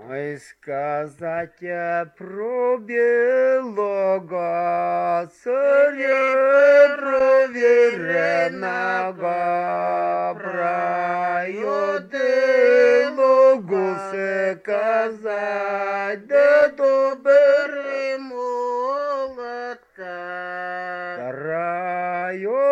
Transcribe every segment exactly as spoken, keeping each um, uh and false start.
Ой, сказать про белого царя проверенного, про юдилу сказать, да добрый молодца. Про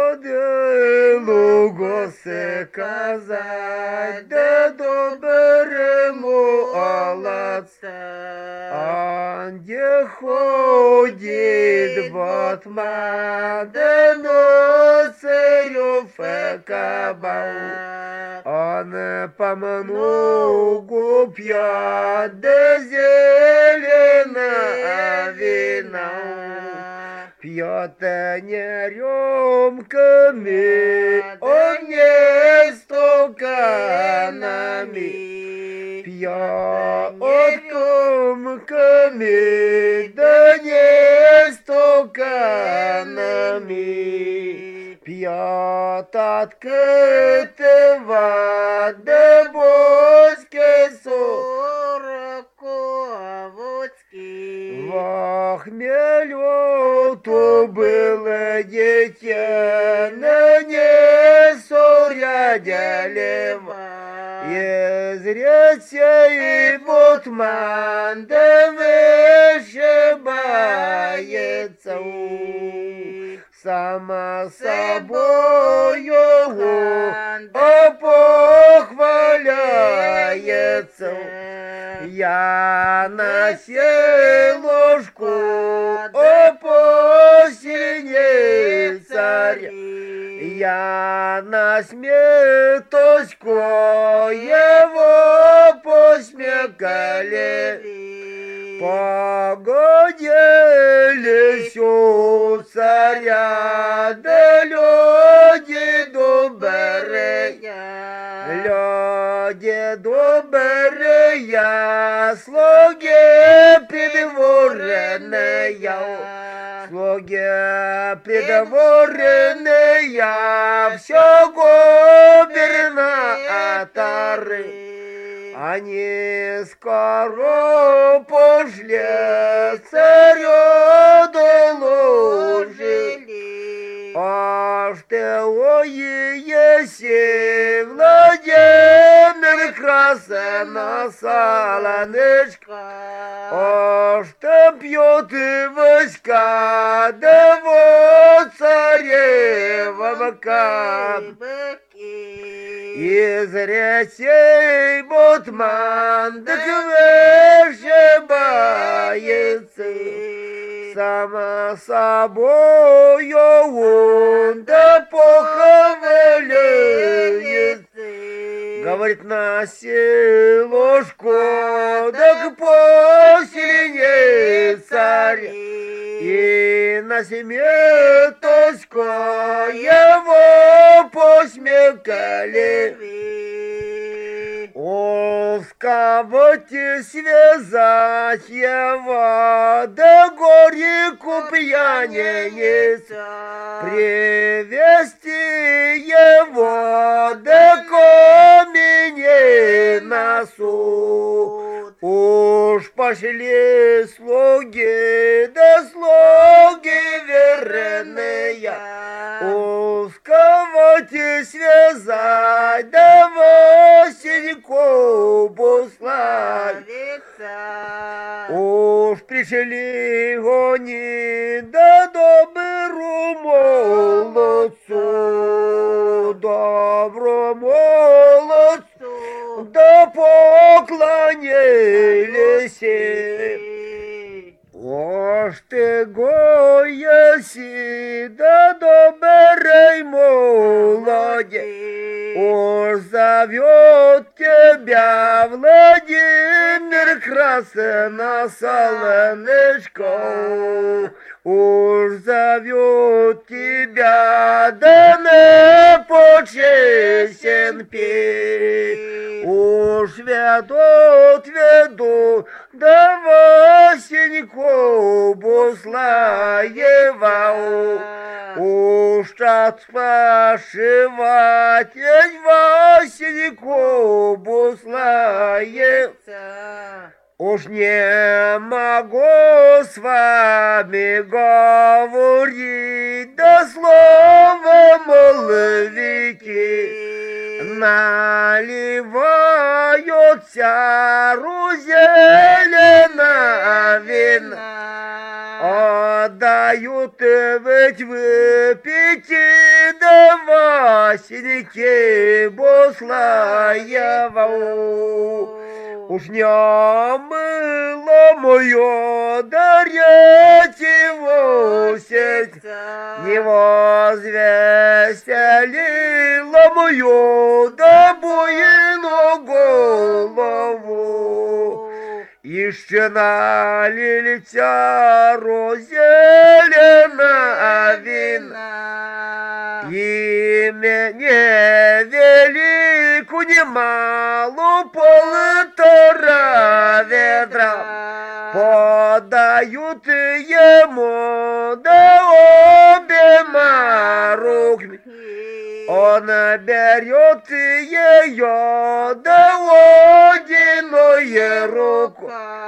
юдилу сказать, да добрый молодца. Он где ходит ботма, да носорев кабал. Он помногу пьет, да зелено вино. Пьет не рюмками, он не стаканами. Пьет рюмками, да не стаканами. Пьет открытого, да бочки сороководки. Во хмелю то было дитя, на не сурядялева. Езрется и ботман, да вышибается. Сама собою похваляется. Я на селушку посильней царь. Я на смерточку его посмекали. Погодились у царя, да люди добрые, люди добрые, слуги придворные, слуги придворные, все губернаторы. Они скоро пошли царю доложили, аж ты ой, еси Владимир красна солонышко, аж ты пьет и войска, да вот царева из речей ботман, да вышибается. Сама собою он да похваляется. Говорит на селушку, да посильней царь. И на семеточку его посмекали. О, сковать связать его, да горьку пьяница, привести его, да камени на суд. Уж пошли слуги, да слуги верные, усковать и связать, да Васеньку послать. Уж пришли они, да доброму молодцу, доброму молодцу, да поклонились. Ож ты гояси, да добрый молодец, уж зовет тебя Владимир красно солонышко, уж зовет тебя, да на почесен пей, уж ведут, ведут, да Васеньку Буслаева, уж отспашивать Васеньку Буслаева. Уж не могу с вами говорить, да слово молвите. Наливаются рузелена вина, отдают ведь выпейте, да Васеньке Буслаеву. Уж не мыло мое, дарять его сердце, не возвеселило мою, да буйну голову. Еще налилися розелена вина, и мне велику немалу полтора ведра подают ему, да обеими руками он берет ее, да одиной руку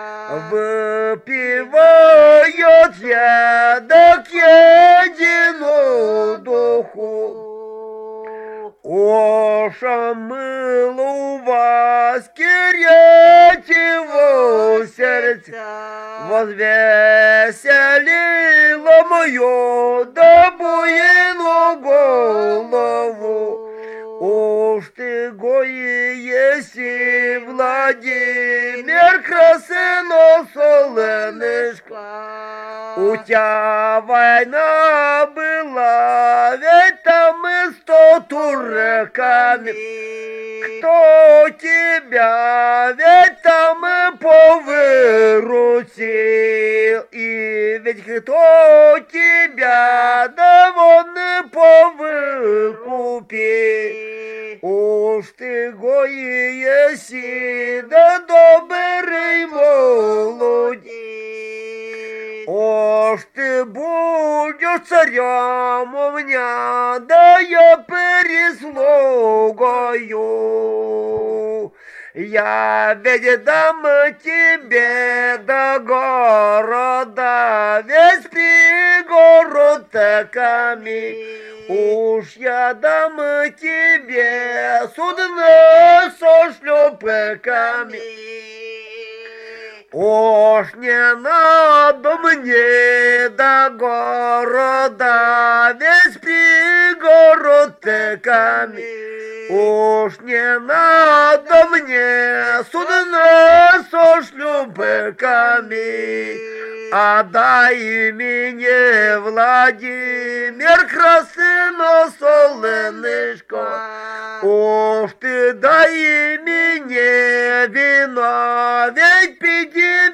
выпивает я, да к едину духу. Оша мыло у вас кирятево сердце, возвеселило мою, да буйну голову. Уж ты гои еси, Владимир, красыно солнышко. У тебя война была, ведь там и сто турками. Кто тебя ведь там и повыручил, и ведь кто тебя да вон и повыкупил. Уж ты гои еси, да добрый молодец. Уж ты будешь царем у меня, да я прислугою. Я ведь дам тебе до города весь пригород таками. Уж я дам тебе судно со шлюпками. Уж не надо мне до города весь пригород таками. Уж не надо мне судно со шлюпками. Отдай мне, Владимир, красыно солнышко. Уж ты дай мне вино, ведь пить